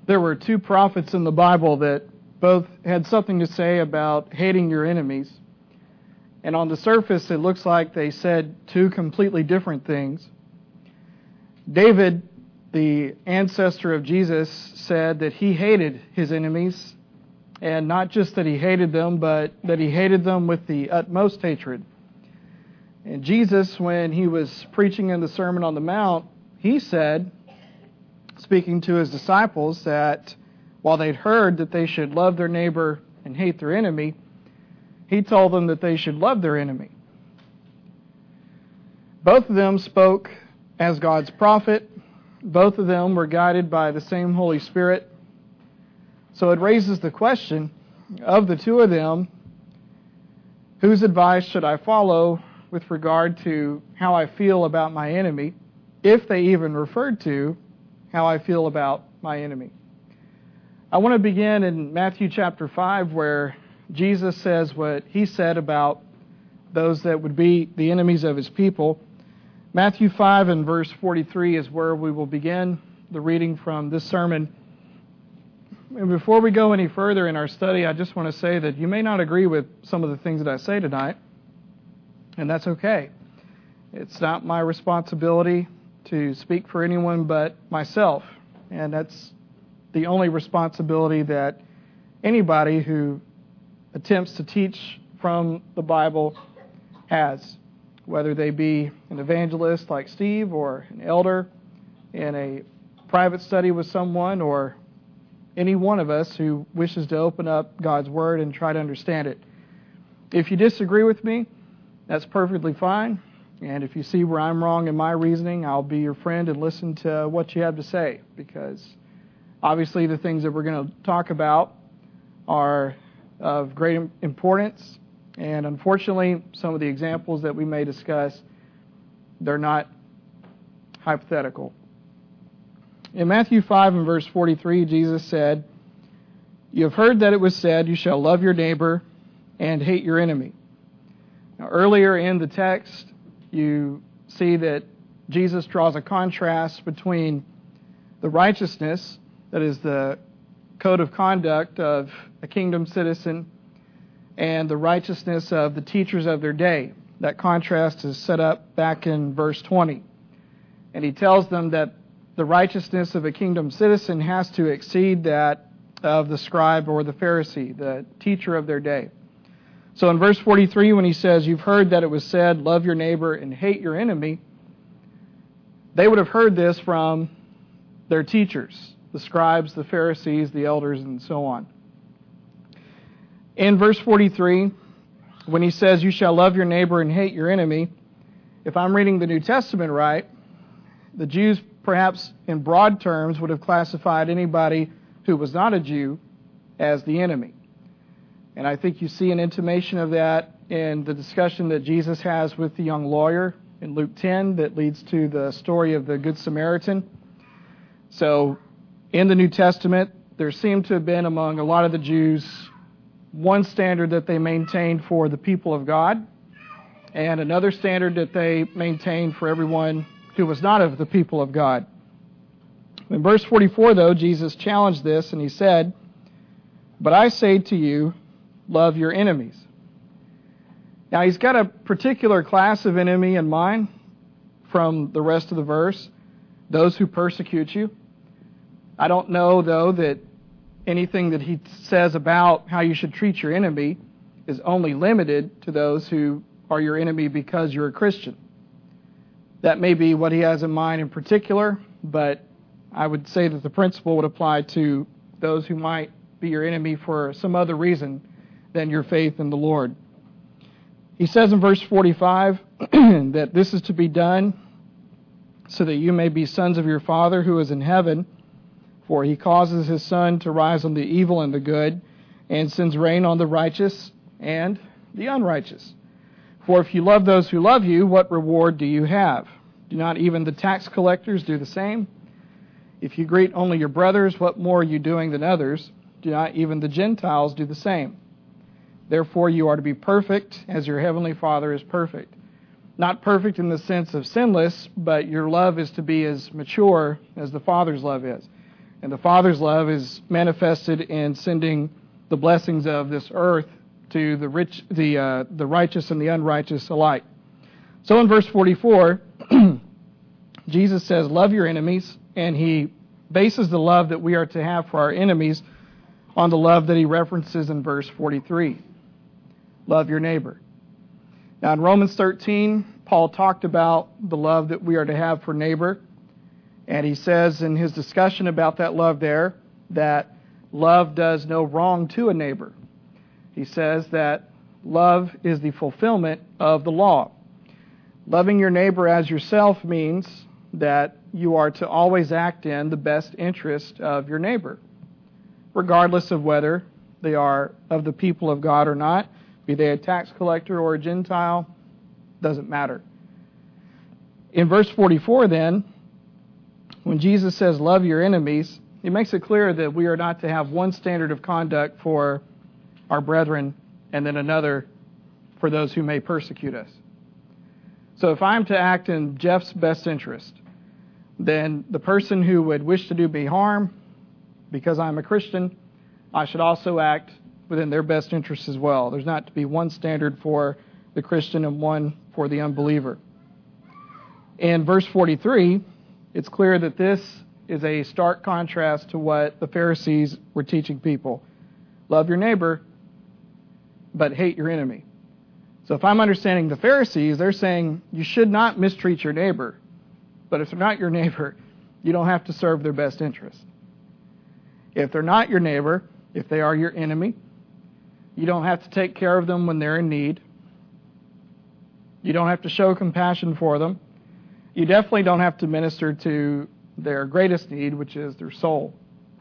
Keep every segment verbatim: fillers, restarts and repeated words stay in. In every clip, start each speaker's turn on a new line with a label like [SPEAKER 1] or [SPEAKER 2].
[SPEAKER 1] there were two prophets in the Bible that both had something to say about hating your enemies. And on the surface, it looks like they said two completely different things. David, the ancestor of Jesus, said that he hated his enemies, and not just that he hated them, but that he hated them with the utmost hatred. And Jesus, when he was preaching in the Sermon on the Mount, he said, speaking to his disciples, that while they'd heard that they should love their neighbor and hate their enemy, he told them that they should love their enemy. Both of them spoke as God's prophet. Both of them were guided by the same Holy Spirit. So it raises the question, of the two of them, whose advice should I follow with regard to how I feel about my enemy, if they even referred to how I feel about my enemy? I want to begin in Matthew chapter five, where Jesus says what he said about those that would be the enemies of his people. Matthew five and verse forty-three is where we will begin the reading from this sermon. And before we go any further in our study, I just want to say that you may not agree with some of the things that I say tonight, and that's okay. It's not my responsibility to speak for anyone but myself, and that's the only responsibility that anybody who attempts to teach from the Bible has, whether they be an evangelist like Steve or an elder in a private study with someone, or any one of us who wishes to open up God's Word and try to understand it. If you disagree with me, that's perfectly fine. And if you see where I'm wrong in my reasoning, I'll be your friend and listen to what you have to say, because obviously the things that we're going to talk about are of great importance, and unfortunately some of the examples that we may discuss, they're not hypothetical. In Matthew five and verse forty-three, Jesus said, "You have heard that it was said, you shall love your neighbor and hate your enemy." Now, earlier in the text, you see that Jesus draws a contrast between the righteousness, that is the code of conduct of a kingdom citizen, and the righteousness of the teachers of their day. That contrast is set up back in verse twenty. And he tells them that the righteousness of a kingdom citizen has to exceed that of the scribe or the Pharisee, the teacher of their day. So in verse forty-three, when he says, "You've heard that it was said, love your neighbor and hate your enemy," they would have heard this from their teachers, the scribes, the Pharisees, the elders, and so on. In verse forty-three, when he says, "You shall love your neighbor and hate your enemy," if I'm reading the New Testament right, the Jews perhaps in broad terms would have classified anybody who was not a Jew as the enemy. And I think you see an intimation of that in the discussion that Jesus has with the young lawyer in Luke ten that leads to the story of the Good Samaritan. So in the New Testament, there seemed to have been among a lot of the Jews one standard that they maintained for the people of God, and another standard that they maintained for everyone who was not of the people of God. In verse forty-four, though, Jesus challenged this, and he said, "But I say to you, love your enemies." Now, he's got a particular class of enemy in mind from the rest of the verse, those who persecute you. I don't know, though, that anything that he says about how you should treat your enemy is only limited to those who are your enemy because you're a Christian. That may be what he has in mind in particular, but I would say that the principle would apply to those who might be your enemy for some other reason than your faith in the Lord. He says in verse forty-five that this is to be done so that you may be sons of your Father who is in heaven, for he causes his sun to rise on the evil and the good, and sends rain on the righteous and the unrighteous. For if you love those who love you, what reward do you have? Do not even the tax collectors do the same? If you greet only your brothers, what more are you doing than others? Do not even the Gentiles do the same? Therefore you are to be perfect, as your heavenly Father is perfect. Not perfect in the sense of sinless, but your love is to be as mature as the Father's love is. And the Father's love is manifested in sending the blessings of this earth to the rich, the uh, the righteous and the unrighteous alike. So in verse forty-four, Jesus says, love your enemies, and he bases the love that we are to have for our enemies on the love that he references in verse forty-three. Love your neighbor. Now in Romans thirteen, Paul talked about the love that we are to have for neighbor, and he says in his discussion about that love there that love does no wrong to a neighbor. He says that love is the fulfillment of the law. Loving your neighbor as yourself means that you are to always act in the best interest of your neighbor, regardless of whether they are of the people of God or not, be they a tax collector or a Gentile, doesn't matter. In verse forty-four then, when Jesus says love your enemies, he makes it clear that we are not to have one standard of conduct for our brethren and then another for those who may persecute us. So if I'm to act in Jeff's best interest, then the person who would wish to do me harm, because I'm a Christian, I should also act within their best interest as well. There's not to be one standard for the Christian and one for the unbeliever. In verse forty-three, it's clear that this is a stark contrast to what the Pharisees were teaching people. Love your neighbor, but hate your enemy. So if I'm understanding the Pharisees, they're saying you should not mistreat your neighbor. But if they're not your neighbor, you don't have to serve their best interest. If they're not your neighbor, if they are your enemy, you don't have to take care of them when they're in need. You don't have to show compassion for them. You definitely don't have to minister to their greatest need, which is their soul.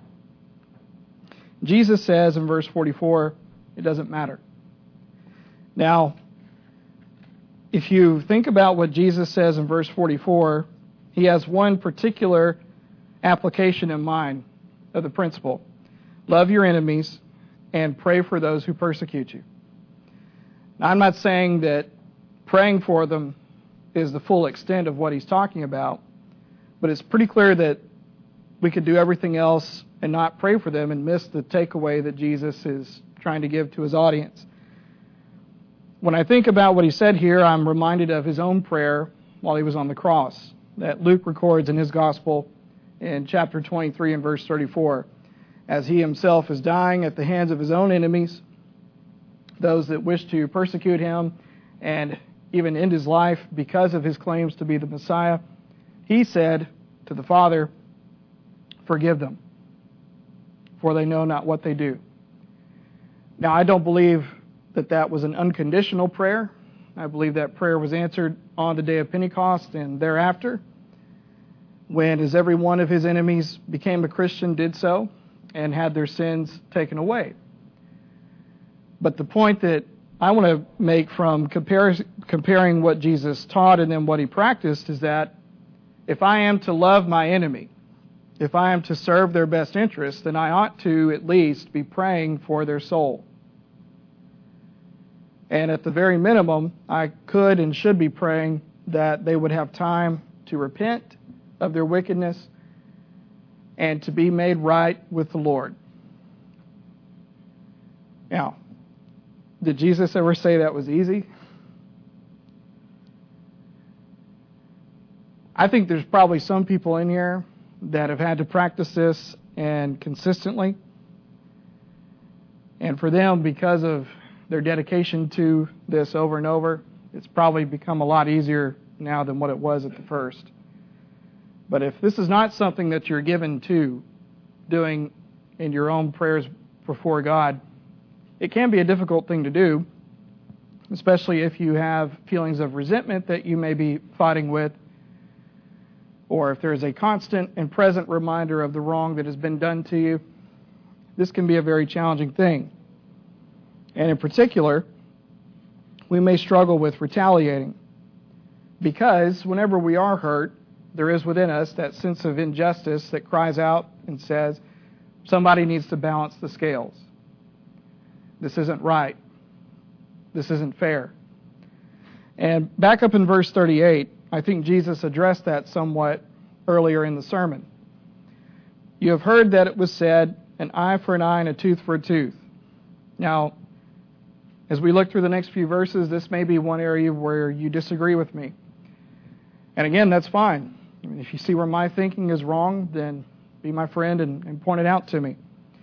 [SPEAKER 1] Jesus says in verse forty-four, it doesn't matter. Now, if you think about what Jesus says in verse forty-four, he has one particular application in mind of the principle. Love your enemies and pray for those who persecute you. Now, I'm not saying that praying for them is the full extent of what he's talking about, but it's pretty clear that we could do everything else and not pray for them and miss the takeaway that Jesus is trying to give to his audience. When I think about what he said here, I'm reminded of his own prayer while he was on the cross that Luke records in his gospel in chapter twenty-three and verse thirty-four. As he himself is dying at the hands of his own enemies, those that wish to persecute him and even end his life because of his claims to be the Messiah, he said to the Father, forgive them, for they know not what they do. Now, I don't believe that that was an unconditional prayer. I believe that prayer was answered on the day of Pentecost and thereafter, when as every one of his enemies became a Christian did so and had their sins taken away. But the point that I want to make from compare, comparing what Jesus taught and then what he practiced is that if I am to love my enemy, if I am to serve their best interests, then I ought to at least be praying for their soul. And at the very minimum, I could and should be praying that they would have time to repent of their wickedness and to be made right with the Lord. Now, did Jesus ever say that was easy? I think there's probably some people in here that have had to practice this and consistently. And for them, because of their dedication to this over and over, it's probably become a lot easier now than what it was at the first. But if this is not something that you're given to doing in your own prayers before God, it can be a difficult thing to do, especially if you have feelings of resentment that you may be fighting with, or if there is a constant and present reminder of the wrong that has been done to you. This can be a very challenging thing. And in particular, we may struggle with retaliating, because whenever we are hurt, there is within us that sense of injustice that cries out and says, somebody needs to balance the scales. This isn't right. This isn't fair. And back up in verse thirty-eight, I think Jesus addressed that somewhat earlier in the sermon. You have heard that it was said, an eye for an eye and a tooth for a tooth. Now, as we look through the next few verses, this may be one area where you disagree with me. And again, that's fine. I mean, if you see where my thinking is wrong, then be my friend and, and point it out to me.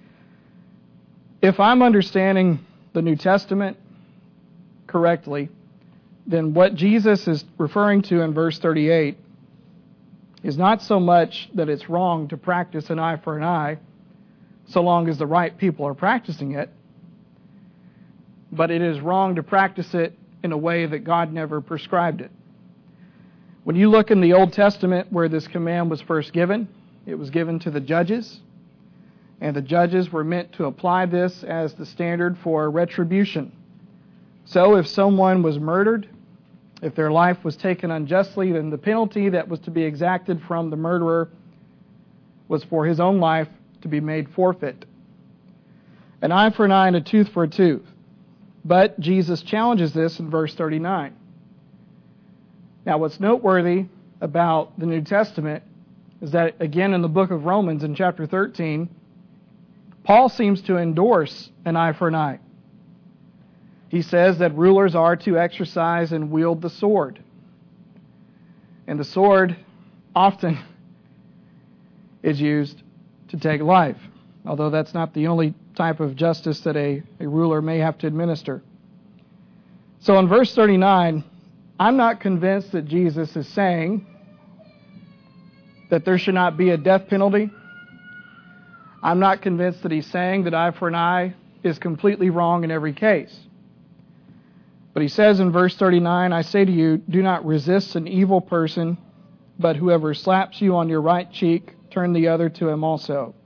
[SPEAKER 1] If I'm understanding the New Testament correctly, then what Jesus is referring to in verse thirty-eight is not so much that it's wrong to practice an eye for an eye, so long as the right people are practicing it, but it is wrong to practice it in a way that God never prescribed it. When you look in the Old Testament where this command was first given, it was given to the judges, and the judges were meant to apply this as the standard for retribution. So if someone was murdered, if their life was taken unjustly, then the penalty that was to be exacted from the murderer was for his own life to be made forfeit. An eye for an eye and a tooth for a tooth. But Jesus challenges this in verse thirty-nine. Now, what's noteworthy about the New Testament is that, again, in the book of Romans, in chapter thirteen, Paul seems to endorse an eye for an eye. He says that rulers are to exercise and wield the sword. And the sword often is used to take life, although that's not the only type of justice that a, a ruler may have to administer. So in verse thirty-nine, I'm not convinced that Jesus is saying that there should not be a death penalty. I'm not convinced that he's saying that eye for an eye is completely wrong in every case. But he says in verse thirty-nine, I say to you, do not resist an evil person, but whoever slaps you on your right cheek, turn the other to him also.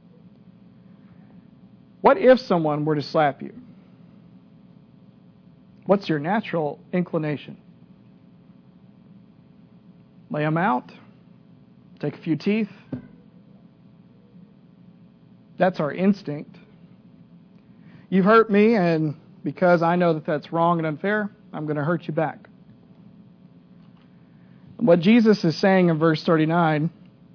[SPEAKER 1] What if someone were to slap you? What's your natural inclination? Lay them out? Take a few teeth? That's our instinct. You've hurt me, and because I know that that's wrong and unfair, I'm going to hurt you back. What Jesus is saying in verse thirty-nine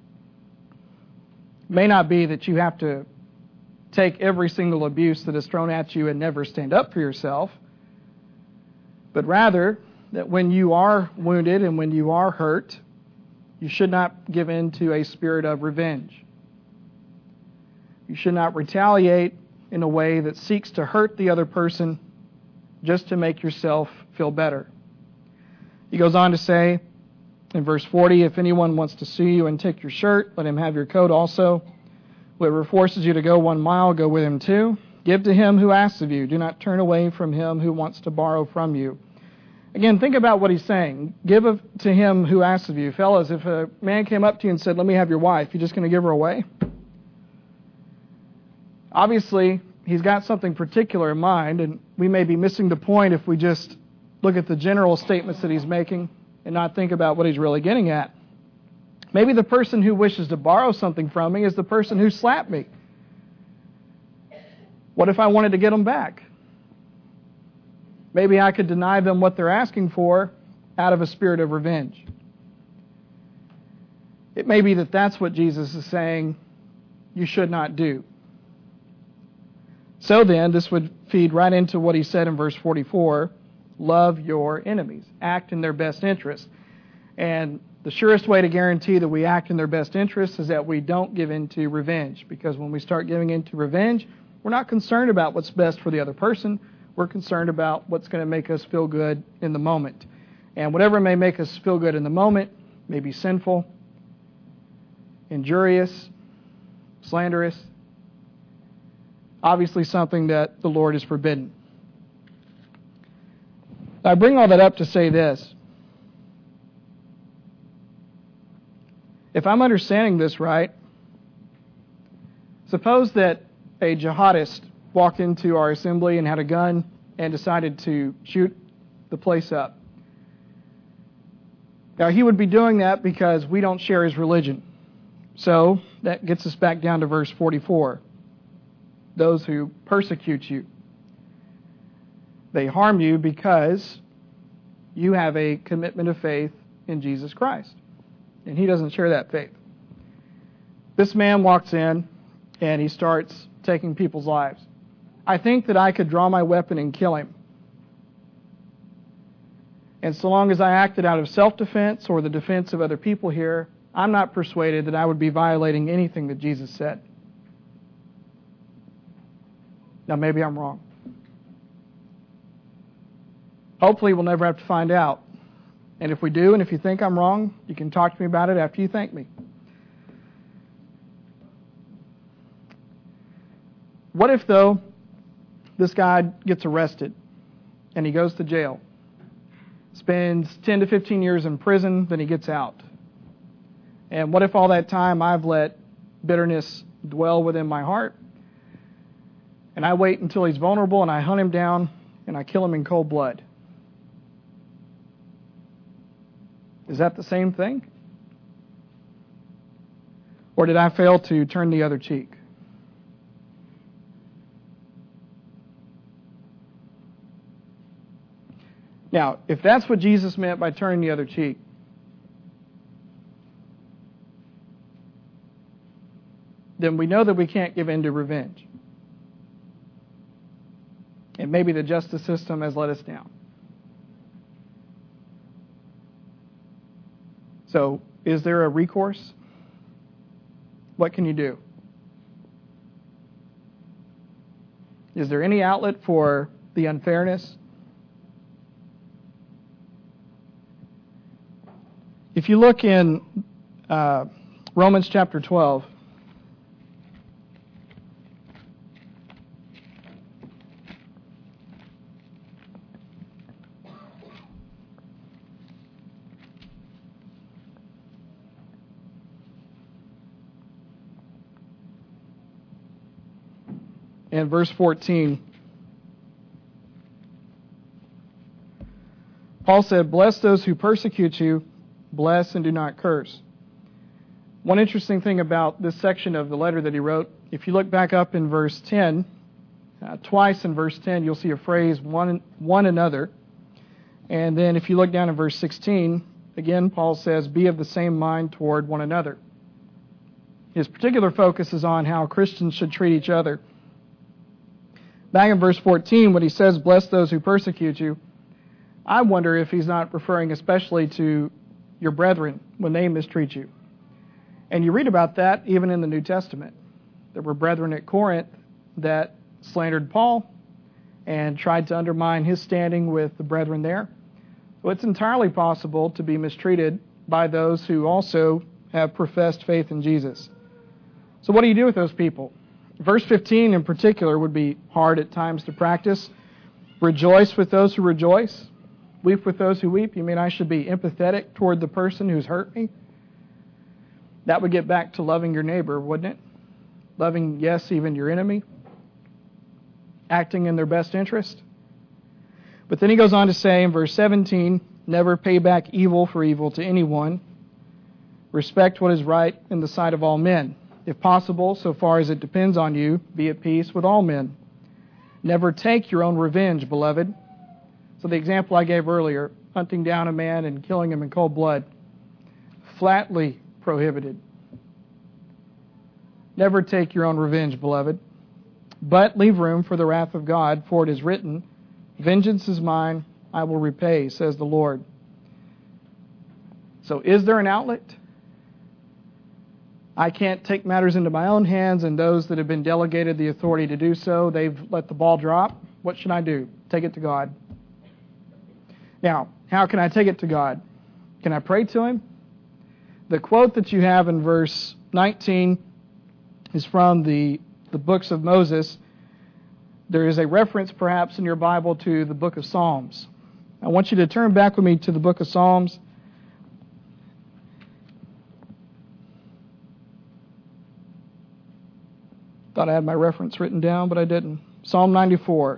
[SPEAKER 1] may not be that you have to take every single abuse that is thrown at you and never stand up for yourself, but rather that when you are wounded and when you are hurt, you should not give in to a spirit of revenge. You should not retaliate in a way that seeks to hurt the other person just to make yourself feel better. He goes on to say in verse forty, if anyone wants to sue you and take your shirt, let him have your coat also. Whoever forces you to go one mile, go with him two. Give to him who asks of you. Do not turn away from him who wants to borrow from you. Again, think about what he's saying. Give to him who asks of you. Fellas, if a man came up to you and said, let me have your wife, you're just going to give her away? Obviously, he's got something particular in mind, and we may be missing the point if we just look at the general statements that he's making and not think about what he's really getting at. Maybe the person who wishes to borrow something from me is the person who slapped me. What if I wanted to get them back? Maybe I could deny them what they're asking for out of a spirit of revenge. It may be that that's what Jesus is saying you should not do. So then, this would feed right into what he said in verse forty-four, love your enemies, act in their best interest. And the surest way to guarantee that we act in their best interest is that we don't give in to revenge, because when we start giving in to revenge, we're not concerned about what's best for the other person. We're concerned about what's going to make us feel good in the moment. And whatever may make us feel good in the moment may be sinful, injurious, slanderous, obviously something that the Lord has forbidden. I bring all that up to say this. If I'm understanding this right, suppose that a jihadist walked into our assembly and had a gun and decided to shoot the place up. Now, he would be doing that because we don't share his religion. So, that gets us back down to verse forty-four. Those who persecute you. They harm you because you have a commitment of faith in Jesus Christ. And he doesn't share that faith. This man walks in and he starts taking people's lives. I think that I could draw my weapon and kill him. And so long as I acted out of self-defense or the defense of other people here, I'm not persuaded that I would be violating anything that Jesus said. Now, maybe I'm wrong. Hopefully, we'll never have to find out. And if we do, and if you think I'm wrong, you can talk to me about it after you thank me. What if, though, this guy gets arrested and he goes to jail, spends ten to fifteen years in prison, then he gets out? And what if all that time I've let bitterness dwell within my heart, and I wait until he's vulnerable and I hunt him down and I kill him in cold blood? Is that the same thing? Or did I fail to turn the other cheek? Now, if that's what Jesus meant by turning the other cheek, then we know that we can't give in to revenge. And maybe the justice system has let us down. So, is there a recourse? What can you do? Is there any outlet for the unfairness? If you look in uh, Romans chapter twelve, and verse fourteen, Paul said, "Bless those who persecute you, bless and do not curse." One interesting thing about this section of the letter that he wrote, if you look back up in verse ten, uh, twice in verse ten, you'll see a phrase, one, one another. And then if you look down in verse sixteen, again, Paul says, "Be of the same mind toward one another." His particular focus is on how Christians should treat each other. Back in verse fourteen, when he says, "Bless those who persecute you," I wonder if he's not referring especially to your brethren when they mistreat you. And you read about that even in the New Testament. There were brethren at Corinth that slandered Paul and tried to undermine his standing with the brethren there. So it's entirely possible to be mistreated by those who also have professed faith in Jesus. So what do you do with those people? Verse fifteen in particular would be hard at times to practice. Rejoice with those who rejoice. Weep with those who weep. You mean I should be empathetic toward the person who's hurt me? That would get back to loving your neighbor, wouldn't it? Loving, yes, even your enemy. Acting in their best interest. But then he goes on to say in verse seventeen, "Never pay back evil for evil to anyone. Respect what is right in the sight of all men. If possible, so far as it depends on you, be at peace with all men. Never take your own revenge, beloved." So the example I gave earlier, hunting down a man and killing him in cold blood, flatly prohibited. Never take your own revenge, beloved, but leave room for the wrath of God, for it is written, "Vengeance is mine, I will repay, says the Lord." So is there an outlet? I can't take matters into my own hands, and those that have been delegated the authority to do so, they've let the ball drop. What should I do? Take it to God. Now, how can I take it to God? Can I pray to Him? The quote that you have in verse nineteen is from the, the books of Moses. There is a reference perhaps in your Bible to the book of Psalms. I want you to turn back with me to the book of Psalms. Thought I had my reference written down, but I didn't. Psalm ninety-four.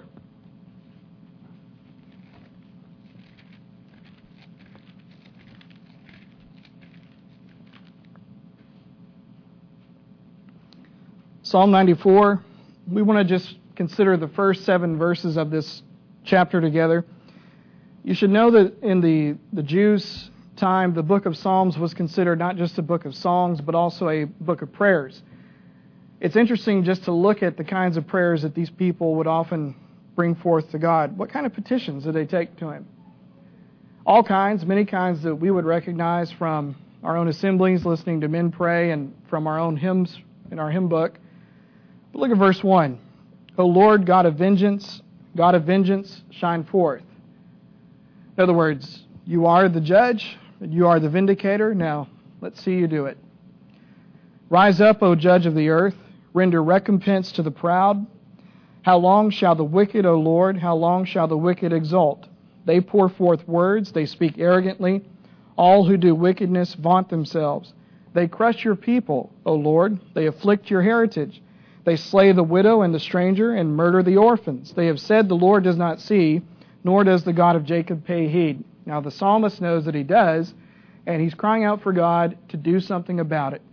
[SPEAKER 1] Psalm ninety-four, we want to just consider the first seven verses of this chapter together. You should know that in the, the Jews' time, the book of Psalms was considered not just a book of songs, but also a book of prayers. It's interesting just to look at the kinds of prayers that these people would often bring forth to God. What kind of petitions did they take to Him? All kinds, many kinds that we would recognize from our own assemblies, listening to men pray, and from our own hymns in our hymn book. But look at verse one. O Lord, God of vengeance, God of vengeance, shine forth. In other words, you are the judge, you are the vindicator. Now, let's see you do it. Rise up, O judge of the earth, render recompense to the proud. How long shall the wicked, O Lord, how long shall the wicked exult? They pour forth words, they speak arrogantly. All who do wickedness vaunt themselves. They crush your people, O Lord. They afflict your heritage. They slay the widow and the stranger and murder the orphans. They have said, the Lord does not see, nor does the God of Jacob pay heed. Now the psalmist knows that he does, and he's crying out for God to do something about it.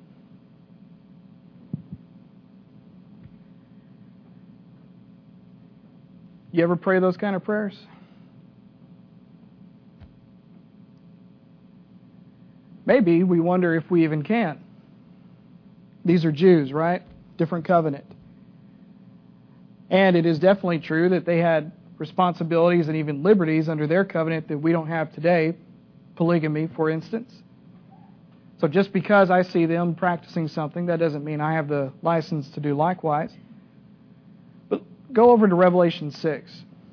[SPEAKER 1] You ever pray those kind of prayers? Maybe we wonder if we even can. These are Jews, right? Different covenant. And it is definitely true that they had responsibilities and even liberties under their covenant that we don't have today. Polygamy, for instance. So just because I see them practicing something, that doesn't mean I have the license to do likewise. But go over to Revelation six.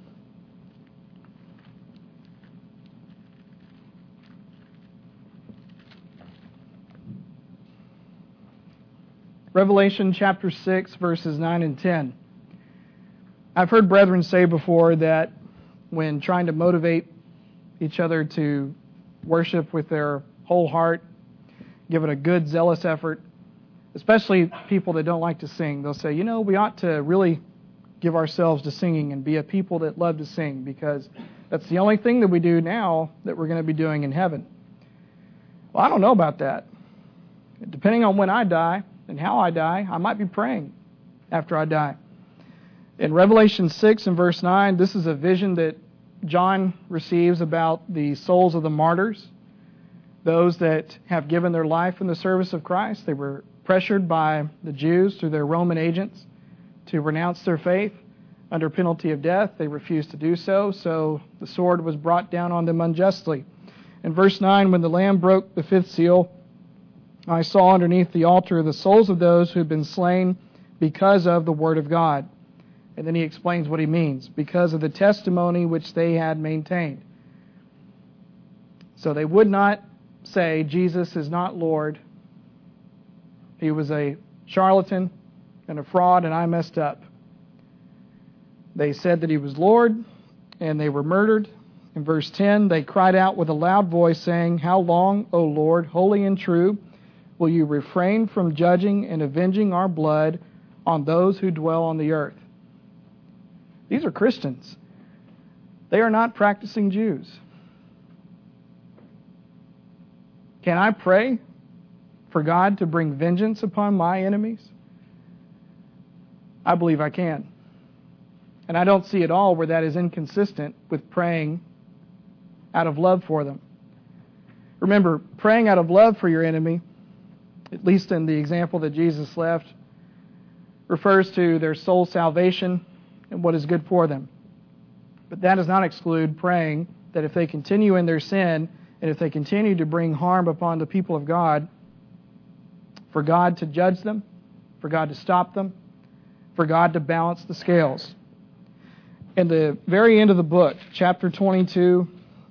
[SPEAKER 1] Revelation chapter six, verses nine and ten. I've heard brethren say before that when trying to motivate each other to worship with their whole heart, give it a good, zealous effort, especially people that don't like to sing, they'll say, you know, we ought to really give ourselves to singing and be a people that love to sing, because that's the only thing that we do now that we're going to be doing in heaven. Well, I don't know about that. Depending on when I die and how I die, I might be praying after I die. In Revelation six and verse nine, this is a vision that John receives about the souls of the martyrs, those that have given their life in the service of Christ. They were pressured by the Jews through their Roman agents to renounce their faith under penalty of death. They refused to do so, so the sword was brought down on them unjustly. In verse nine, when the Lamb broke the fifth seal, I saw underneath the altar the souls of those who had been slain because of the word of God. And then he explains what he means. Because of the testimony which they had maintained. So they would not say Jesus is not Lord. He was a charlatan and a fraud, and I messed up. They said that he was Lord, and they were murdered. In verse ten, they cried out with a loud voice, saying, How long, O Lord, holy and true, will you refrain from judging and avenging our blood on those who dwell on the earth? These are Christians. They are not practicing Jews. Can I pray for God to bring vengeance upon my enemies? I believe I can. And I don't see at all where that is inconsistent with praying out of love for them. Remember, praying out of love for your enemy, at least in the example that Jesus left, refers to their soul salvation and what is good for them. But that does not exclude praying that if they continue in their sin and if they continue to bring harm upon the people of God, for God to judge them, for God to stop them, for God to balance the scales. In the very end of the book, chapter twenty-two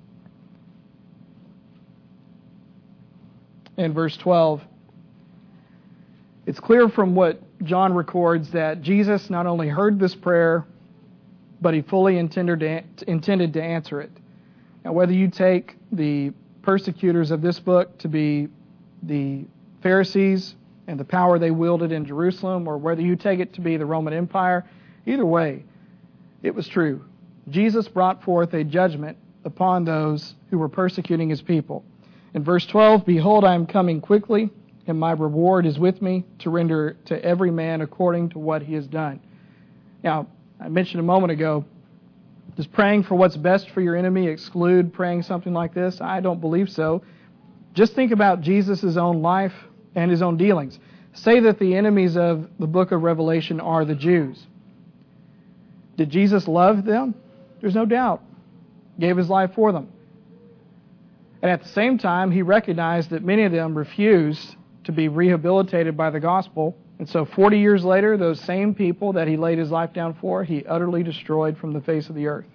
[SPEAKER 1] and verse twelve, it's clear from what John records that Jesus not only heard this prayer, but he fully intended to, intended to answer it. Now, whether you take the persecutors of this book to be the Pharisees and the power they wielded in Jerusalem, or whether you take it to be the Roman Empire, either way, it was true. Jesus brought forth a judgment upon those who were persecuting his people. In verse twelve, Behold, I am coming quickly, and my reward is with me to render to every man according to what he has done. Now, I mentioned a moment ago, does praying for what's best for your enemy exclude praying something like this? I don't believe so. Just think about Jesus' own life and his own dealings. say that the enemies of the book of Revelation are the Jews. Did Jesus love them? There's no doubt. Gave his life for them. And at the same time, he recognized that many of them refused to be rehabilitated by the gospel. And so forty years later, those same people that he laid his life down for, he utterly destroyed from the face of the earth.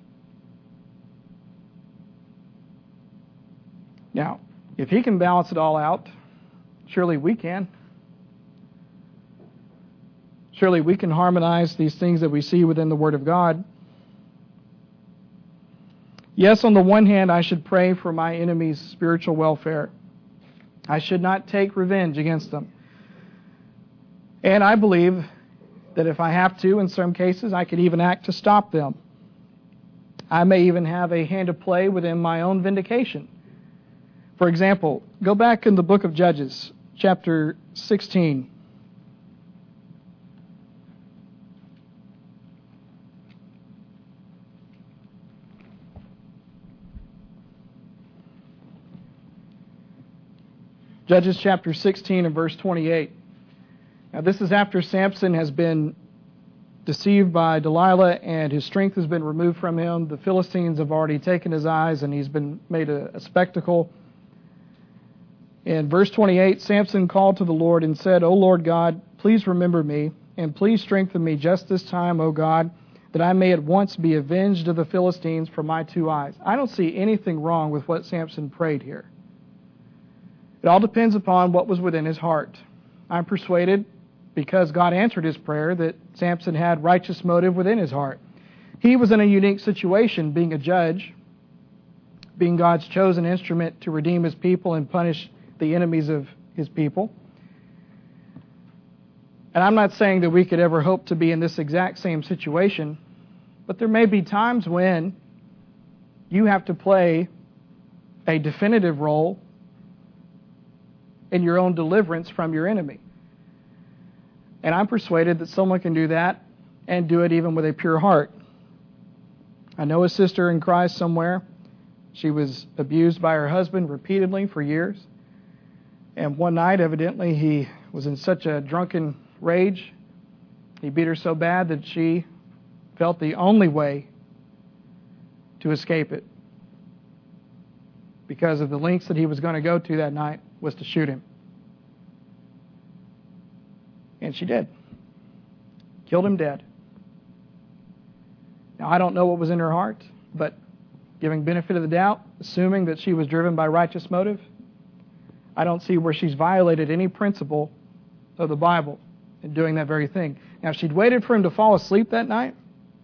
[SPEAKER 1] Now, if he can balance it all out, surely we can. Surely we can harmonize these things that we see within the Word of God. Yes, on the one hand, I should pray for my enemies' spiritual welfare. I should not take revenge against them. And I believe that if I have to, in some cases, I could even act to stop them. I may even have a hand to play within my own vindication. For example, go back in the book of Judges, chapter sixteen. Judges chapter sixteen and verse twenty-eight. Now this is after Samson has been deceived by Delilah and his strength has been removed from him. The Philistines have already taken his eyes and he's been made a, a spectacle. In verse twenty-eight, Samson called to the Lord and said, O Lord God, please remember me and please strengthen me just this time, O God, that I may at once be avenged of the Philistines for my two eyes. I don't see anything wrong with what Samson prayed here. It all depends upon what was within his heart. I'm persuaded, because God answered his prayer, that Samson had righteous motive within his heart. He was in a unique situation, being a judge, being God's chosen instrument to redeem his people and punish the enemies of his people. And I'm not saying that we could ever hope to be in this exact same situation, but there may be times when you have to play a definitive role in your own deliverance from your enemy. And I'm persuaded that someone can do that and do it even with a pure heart. I know a sister in Christ somewhere. She was abused by her husband repeatedly for years. And one night, evidently, he was in such a drunken rage. He beat her so bad that she felt the only way to escape it, because of the lengths that he was going to go to that night, was to shoot him. And she did. Killed him dead. Now, I don't know what was in her heart, but giving benefit of the doubt, assuming that she was driven by righteous motive, I don't see where she's violated any principle of the Bible in doing that very thing. Now, if she'd waited for him to fall asleep that night,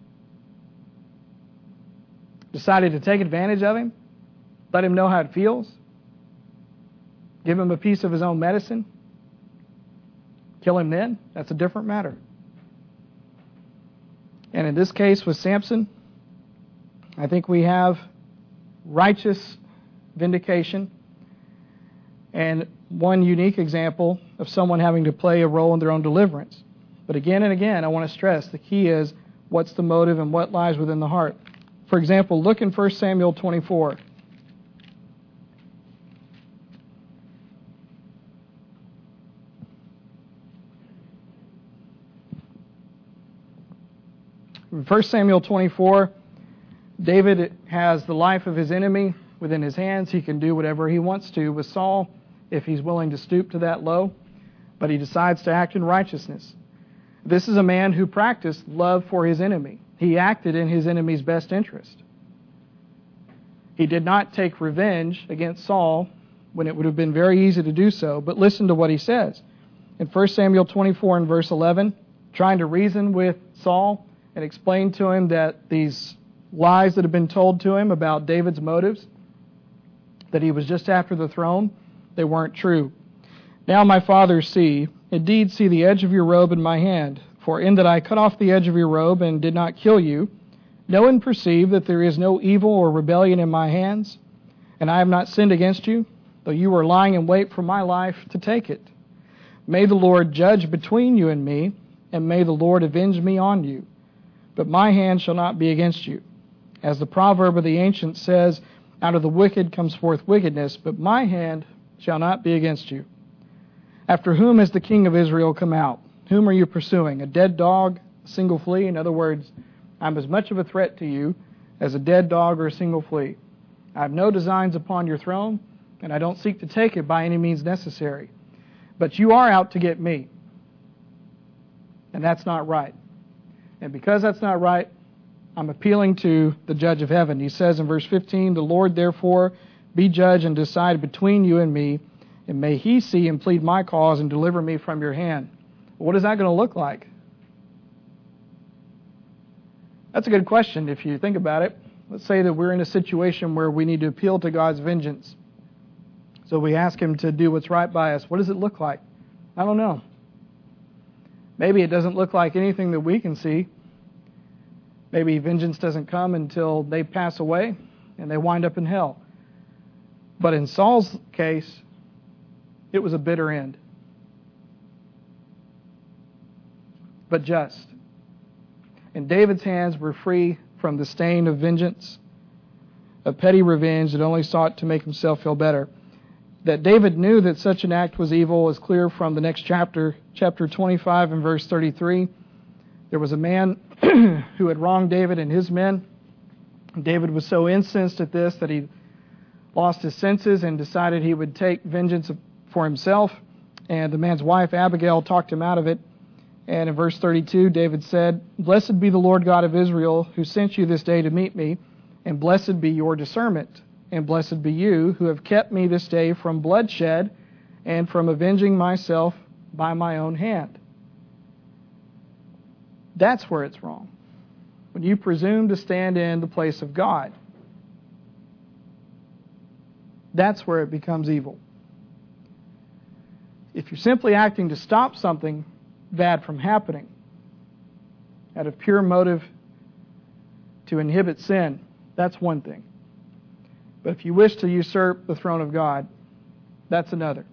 [SPEAKER 1] decided to take advantage of him, let him know how it feels, give him a piece of his own medicine, kill him then, that's a different matter. And in this case with Samson, I think we have righteous vindication and one unique example of someone having to play a role in their own deliverance. But again and again, I want to stress the key is what's the motive and what lies within the heart. For example, look in First Samuel twenty-four. In First Samuel twenty-four, David has the life of his enemy within his hands. He can do whatever he wants to with Saul if he's willing to stoop to that low, but he decides to act in righteousness. This is a man who practiced love for his enemy. He acted in his enemy's best interest. He did not take revenge against Saul when it would have been very easy to do so, but listen to what he says. In First Samuel twenty-four and verse eleven, trying to reason with Saul and explain to him that these lies that have been told to him about David's motives, that he was just after the throne, they weren't true. Now, my father, see, indeed see the edge of your robe in my hand, for in that I cut off the edge of your robe and did not kill you, know and perceive that there is no evil or rebellion in my hands, and I have not sinned against you, though you were lying in wait for my life to take it. May the Lord judge between you and me, and may the Lord avenge me on you. But my hand shall not be against you. As the proverb of the ancients says, out of the wicked comes forth wickedness, but my hand shall not be against you. After whom has the king of Israel come out? Whom are you pursuing? A dead dog, a single flea? In other words, I'm as much of a threat to you as a dead dog or a single flea. I have no designs upon your throne, and I don't seek to take it by any means necessary. But you are out to get me. And that's not right. And because that's not right, I'm appealing to the judge of heaven. He says in verse fifteen, the Lord therefore be judge and decide between you and me, and may he see and plead my cause and deliver me from your hand. What is that going to look like? That's a good question if you think about it. Let's say that we're in a situation where we need to appeal to God's vengeance. So we ask him to do what's right by us. What does it look like? I don't know. Maybe it doesn't look like anything that we can see. Maybe vengeance doesn't come until they pass away and they wind up in hell. But in Saul's case, it was a bitter end. But just. And David's hands were free from the stain of vengeance, of petty revenge that only sought to make himself feel better. That David knew that such an act was evil is clear from the next chapter, chapter twenty-five and verse thirty-three. There was a man who had wronged David and his men. David was so incensed at this that he lost his senses and decided he would take vengeance for himself. And the man's wife, Abigail, talked him out of it. And in verse thirty-two, David said, Blessed be the Lord God of Israel, who sent you this day to meet me, and blessed be your discernment, and blessed be you, who have kept me this day from bloodshed and from avenging myself by my own hand. That's where it's wrong. When you presume to stand in the place of God, that's where it becomes evil. If you're simply acting to stop something bad from happening, out of pure motive to inhibit sin, that's one thing. But if you wish to usurp the throne of God, that's another.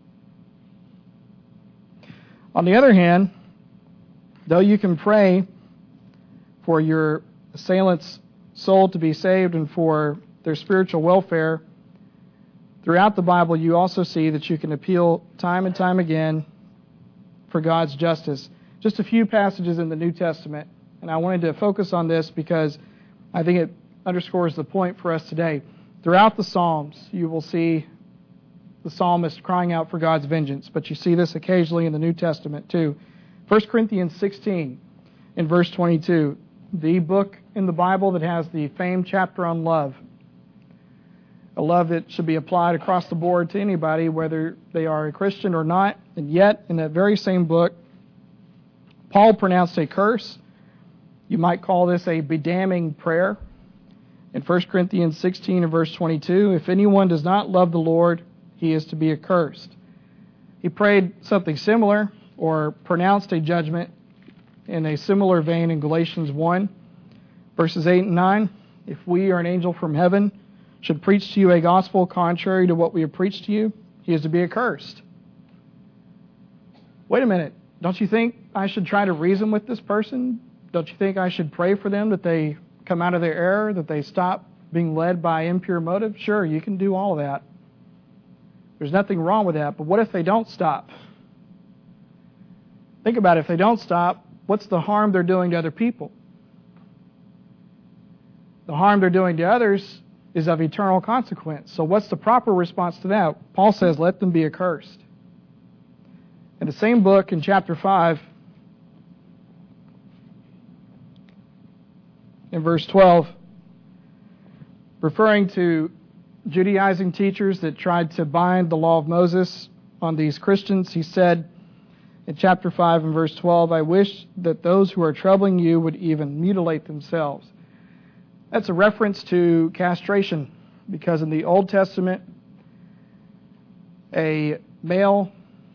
[SPEAKER 1] On the other hand, though you can pray for your assailant's soul to be saved and for their spiritual welfare, throughout the Bible you also see that you can appeal time and time again for God's justice. Just a few passages in the New Testament, and I wanted to focus on this because I think it underscores the point for us today. Throughout the Psalms, you will see the psalmist crying out for God's vengeance, but you see this occasionally in the New Testament too. First Corinthians sixteen, in verse twenty-two, the book in the Bible that has the famed chapter on love, a love that should be applied across the board to anybody, whether they are a Christian or not. And yet, in that very same book, Paul pronounced a curse. You might call this a bedamning prayer. In First Corinthians sixteen and verse twenty-two, if anyone does not love the Lord, he is to be accursed. He prayed something similar, or pronounced a judgment in a similar vein in Galatians one, verses eight and nine. If we or an angel from heaven should preach to you a gospel contrary to what we have preached to you, he is to be accursed. Wait a minute. Don't you think I should try to reason with this person? Don't you think I should pray for them that they come out of their error, that they stop being led by impure motive? Sure, you can do all of that. There's nothing wrong with that. But what if they don't stop? Think about it. If they don't stop, what's the harm they're doing to other people? The harm they're doing to others is of eternal consequence. So what's the proper response to that? Paul says, let them be accursed. In the same book, in chapter five, in verse twelve, referring to Judaizing teachers that tried to bind the law of Moses on these Christians, he said in chapter five and verse twelve, I wish that those who are troubling you would even mutilate themselves. That's a reference to castration, because in the Old Testament, a male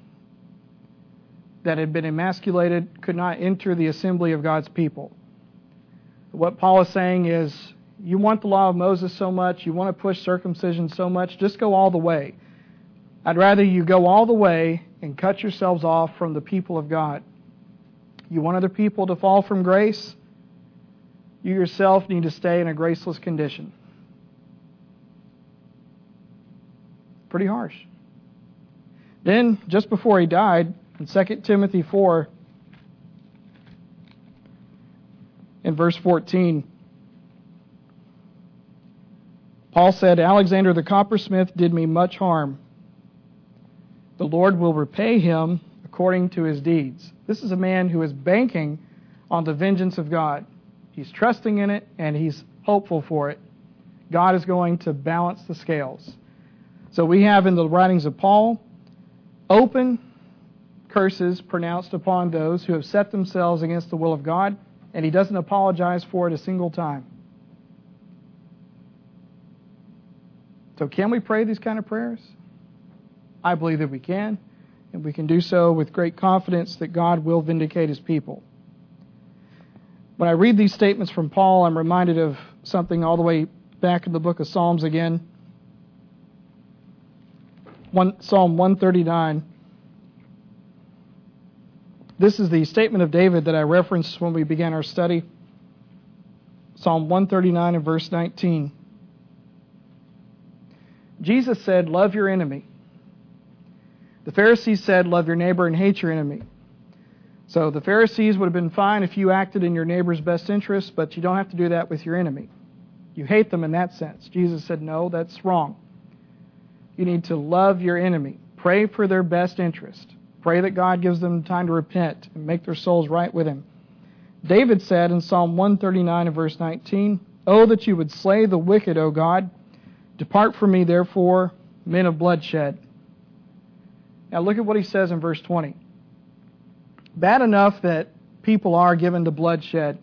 [SPEAKER 1] that had been emasculated could not enter the assembly of God's people. What Paul is saying is, you want the law of Moses so much, you want to push circumcision so much, just go all the way. I'd rather you go all the way and cut yourselves off from the people of God. You want other people to fall from grace? You yourself need to stay in a graceless condition. Pretty harsh. Then, just before he died, in Second Timothy four, in verse fourteen, Paul said, Alexander the coppersmith did me much harm. The Lord will repay him according to his deeds. This is a man who is banking on the vengeance of God. He's trusting in it, and he's hopeful for it. God is going to balance the scales. So we have in the writings of Paul, open curses pronounced upon those who have set themselves against the will of God, and he doesn't apologize for it a single time. So can we pray these kind of prayers? I believe that we can, and we can do so with great confidence that God will vindicate his people. When I read these statements from Paul, I'm reminded of something all the way back in the book of Psalms again. One, Psalm one thirty-nine. This is the statement of David that I referenced when we began our study. Psalm one thirty-nine and verse nineteen. Jesus said, love your enemy. The Pharisees said, love your neighbor and hate your enemy. So the Pharisees would have been fine if you acted in your neighbor's best interest, but you don't have to do that with your enemy. You hate them in that sense. Jesus said, no, that's wrong. You need to love your enemy. Pray for their best interest. Pray that God gives them time to repent and make their souls right with him. David said in Psalm one thirty-nine and verse nineteen, oh, that you would slay the wicked, O God. Depart from me, therefore, men of bloodshed. Now look at what he says in verse twenty. Bad enough that people are given to bloodshed.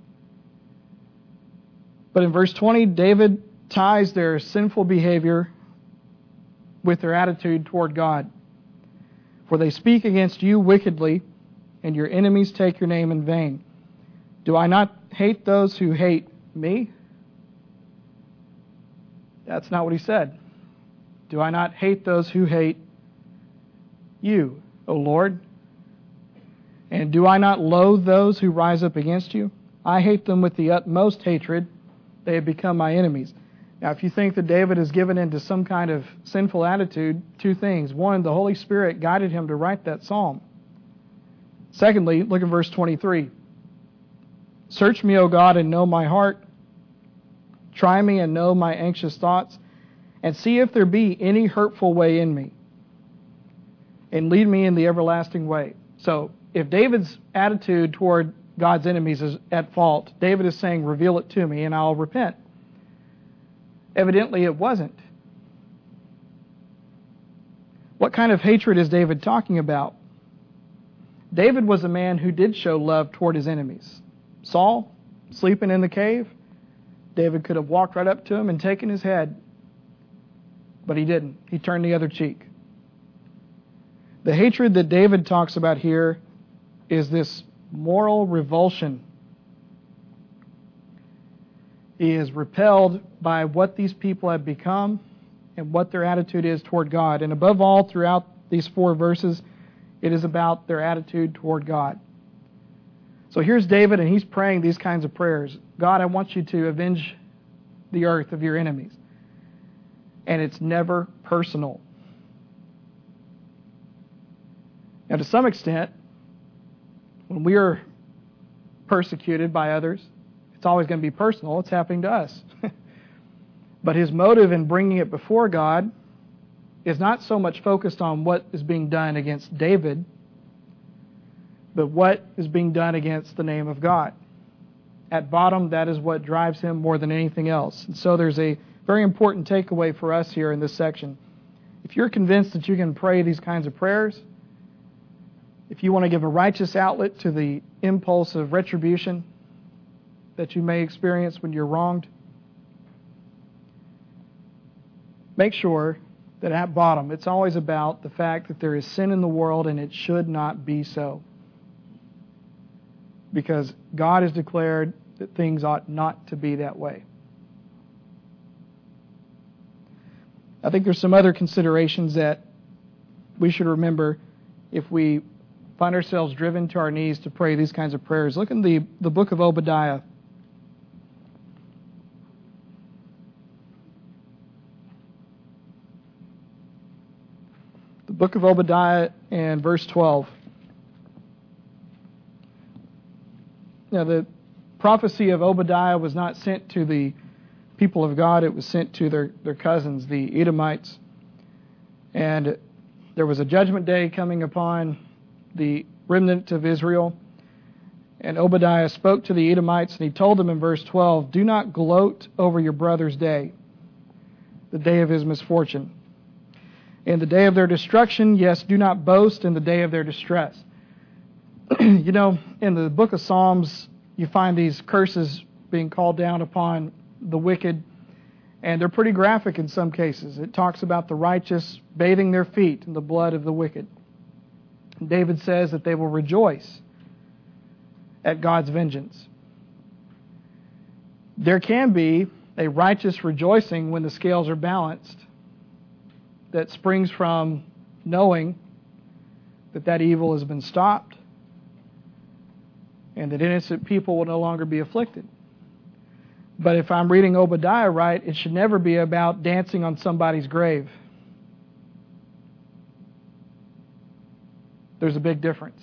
[SPEAKER 1] But in verse twenty, David ties their sinful behavior with their attitude toward God. For they speak against you wickedly, and your enemies take your name in vain. Do I not hate those who hate me? That's not what he said. Do I not hate those who hate you, O Lord? And do I not loathe those who rise up against you? I hate them with the utmost hatred. They have become my enemies. Now, if you think that David is given into some kind of sinful attitude, two things. One, the Holy Spirit guided him to write that psalm. Secondly, look at verse twenty-three. Search me, O God, and know my heart. Try me and know my anxious thoughts, and see if there be any hurtful way in me, and lead me in the everlasting way. So, if David's attitude toward God's enemies is at fault, David is saying, reveal it to me and I'll repent. Evidently it wasn't. What kind of hatred is David talking about? David was a man who did show love toward his enemies. Saul, sleeping in the cave, David could have walked right up to him and taken his head, but he didn't. He turned the other cheek. The hatred that David talks about here is this moral revulsion. He is repelled by what these people have become and what their attitude is toward God. And above all, throughout these four verses, it is about their attitude toward God. So here's David, and he's praying these kinds of prayers. God, I want you to avenge the earth of your enemies. And it's never personal. Now, to some extent, when we are persecuted by others, it's always going to be personal. It's happening to us. But his motive in bringing it before God is not so much focused on what is being done against David, but what is being done against the name of God. At bottom, that is what drives him more than anything else. And so there's a very important takeaway for us here in this section. If you're convinced that you can pray these kinds of prayers, if you want to give a righteous outlet to the impulse of retribution that you may experience when you're wronged, make sure that at bottom it's always about the fact that there is sin in the world and it should not be so. Because God has declared that things ought not to be that way. I think there's some other considerations that we should remember if we find ourselves driven to our knees to pray these kinds of prayers. Look in the, the book of Obadiah. The book of Obadiah and verse twelve. Now, the prophecy of Obadiah was not sent to the people of God. It was sent to their, their cousins, the Edomites. And there was a judgment day coming upon the remnant of Israel. And Obadiah spoke to the Edomites, and he told them in verse twelve, "Do not gloat over your brother's day, the day of his misfortune. In the day of their destruction, yes, do not boast in the day of their distress." You know, in the book of Psalms, you find these curses being called down upon the wicked, and they're pretty graphic in some cases. It talks about the righteous bathing their feet in the blood of the wicked. David says that they will rejoice at God's vengeance. There can be a righteous rejoicing when the scales are balanced that springs from knowing that that evil has been stopped and that innocent people will no longer be afflicted. But if I'm reading Obadiah right, it should never be about dancing on somebody's grave. There's a big difference.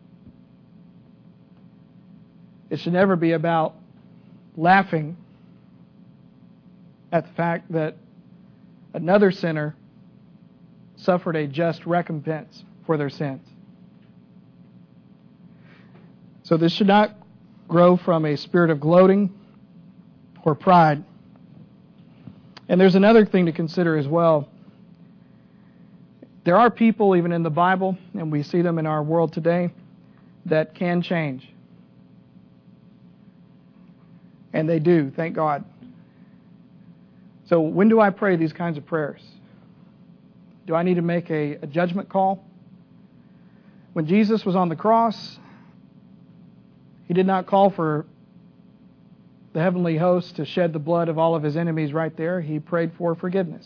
[SPEAKER 1] It should never be about laughing at the fact that another sinner suffered a just recompense for their sins. So this should not grow from a spirit of gloating or pride. And there's another thing to consider as well. There are people, even in the Bible, and we see them in our world today, that can change. And they do, thank God. So when do I pray these kinds of prayers? Do I need to make a, a judgment call? When Jesus was on the cross, He did not call for the heavenly host to shed the blood of all of His enemies right there. He prayed for forgiveness.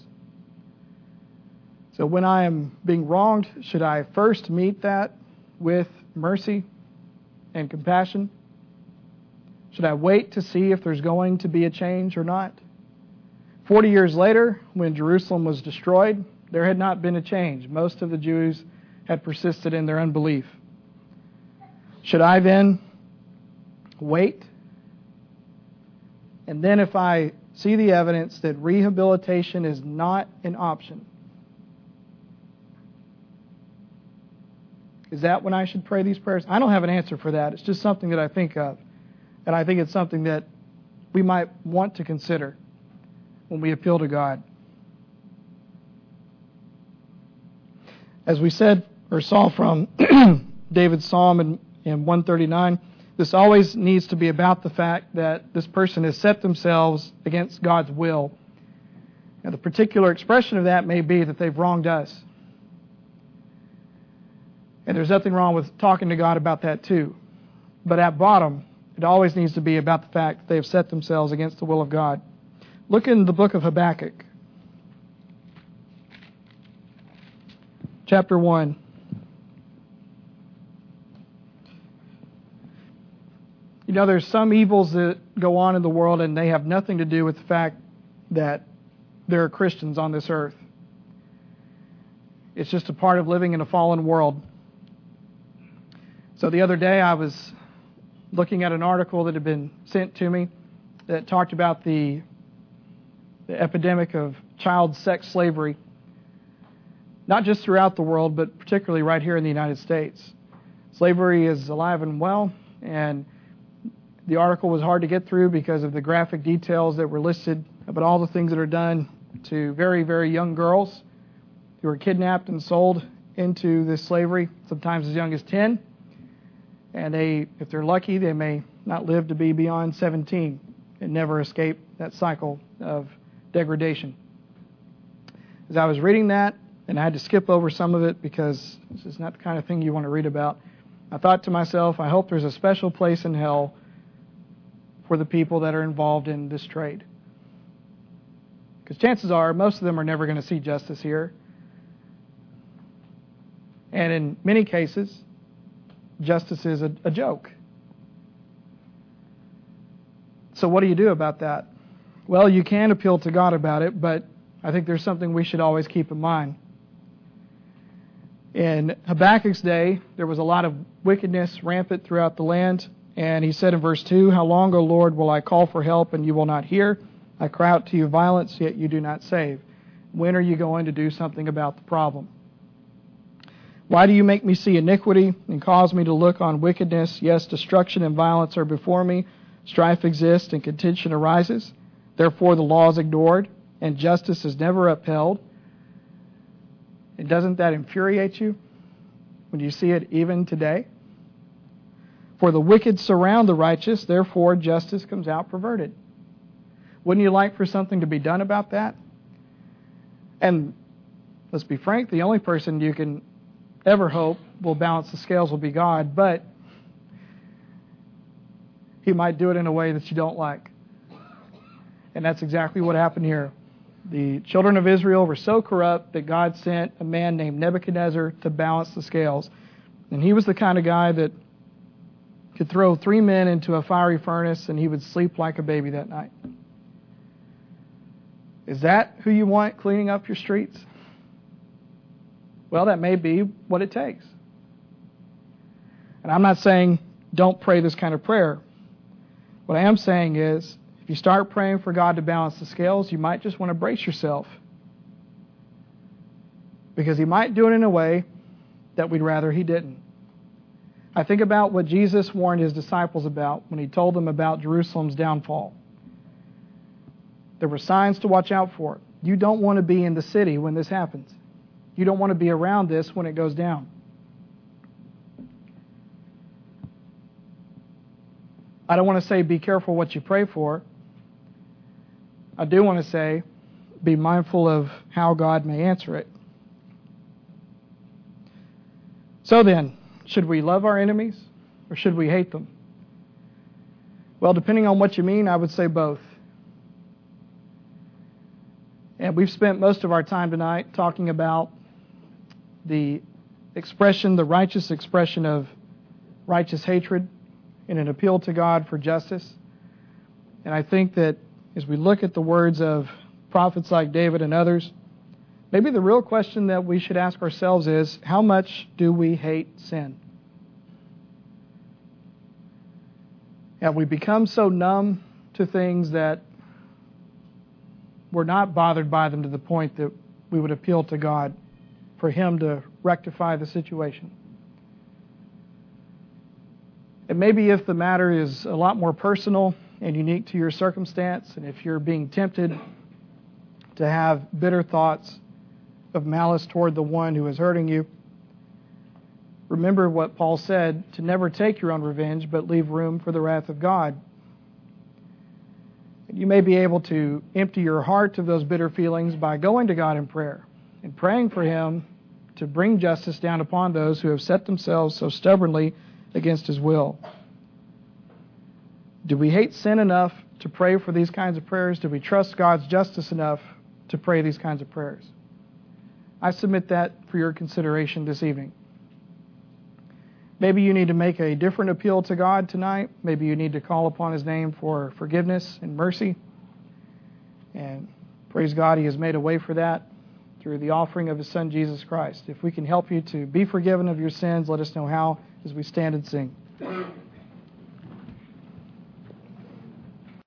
[SPEAKER 1] So when I am being wronged, should I first meet that with mercy and compassion? Should I wait to see if there's going to be a change or not? Forty years later, when Jerusalem was destroyed, there had not been a change. Most of the Jews had persisted in their unbelief. Should I then wait? And then if I see the evidence that rehabilitation is not an option, is that when I should pray these prayers? I don't have an answer for that. It's just something that I think of. And I think it's something that we might want to consider when we appeal to God. As we said or saw from David's Psalm in, in one thirty-nine, this always needs to be about the fact that this person has set themselves against God's will. Now, the particular expression of that may be that they've wronged us. And there's nothing wrong with talking to God about that too. But at bottom, it always needs to be about the fact that they have set themselves against the will of God. Look in the book of Habakkuk, chapter one. You know, there's some evils that go on in the world and they have nothing to do with the fact that there are Christians on this earth. It's just a part of living in a fallen world. So the other day I was looking at an article that had been sent to me that talked about the, the epidemic of child sex slavery, not just throughout the world, but particularly right here in the United States. Slavery is alive and well, and the article was hard to get through because of the graphic details that were listed about all the things that are done to very, very young girls who are kidnapped and sold into this slavery, sometimes as young as ten. And they, if they're lucky, they may not live to be beyond seventeen and never escape that cycle of degradation. As I was reading that, and I had to skip over some of it because this is not the kind of thing you want to read about, I thought to myself, I hope there's a special place in hell for the people that are involved in this trade. Because chances are, most of them are never going to see justice here. And in many cases, justice is a, a joke. So what do you do about that? Well, you can appeal to God about it, but I think there's something we should always keep in mind. In Habakkuk's day, there was a lot of wickedness rampant throughout the land. And he said in verse two, "How long, O Lord, will I call for help and you will not hear? I cry out to you violence, yet you do not save. When are you going to do something about the problem? Why do you make me see iniquity and cause me to look on wickedness? Yes, destruction and violence are before me. Strife exists and contention arises. Therefore the law is ignored and justice is never upheld." And doesn't that infuriate you when you see it even today? "For the wicked surround the righteous, therefore justice comes out perverted." Wouldn't you like for something to be done about that? And let's be frank, the only person you can ever hope will balance the scales will be God, but He might do it in a way that you don't like. And that's exactly what happened here. The children of Israel were so corrupt that God sent a man named Nebuchadnezzar to balance the scales. And he was the kind of guy that could throw three men into a fiery furnace and he would sleep like a baby that night. Is that who you want cleaning up your streets? Well, that may be what it takes. And I'm not saying don't pray this kind of prayer. What I am saying is, if you start praying for God to balance the scales, you might just want to brace yourself. Because He might do it in a way that we'd rather He didn't. I think about what Jesus warned His disciples about when He told them about Jerusalem's downfall. There were signs to watch out for. You don't want to be in the city when this happens. You don't want to be around this when it goes down. I don't want to say be careful what you pray for. I do want to say be mindful of how God may answer it. So then, should we love our enemies or should we hate them? Well, depending on what you mean, I would say both. And we've spent most of our time tonight talking about the expression, the righteous expression of righteous hatred in an appeal to God for justice. And I think that as we look at the words of prophets like David and others, maybe the real question that we should ask ourselves is, how much do we hate sin? Have we become so numb to things that we're not bothered by them to the point that we would appeal to God for Him to rectify the situation? And maybe if the matter is a lot more personal and unique to your circumstance, and if you're being tempted to have bitter thoughts of malice toward the one who is hurting you, remember what Paul said, to never take your own revenge, but leave room for the wrath of God. And you may be able to empty your heart of those bitter feelings by going to God in prayer and praying for Him to bring justice down upon those who have set themselves so stubbornly against His will. Do we hate sin enough to pray for these kinds of prayers? Do we trust God's justice enough to pray these kinds of prayers? I submit that for your consideration this evening. Maybe you need to make a different appeal to God tonight. Maybe you need to call upon His name for forgiveness and mercy. And praise God, He has made a way for that through the offering of His Son, Jesus Christ. If we can help you to be forgiven of your sins, let us know how as we stand and sing.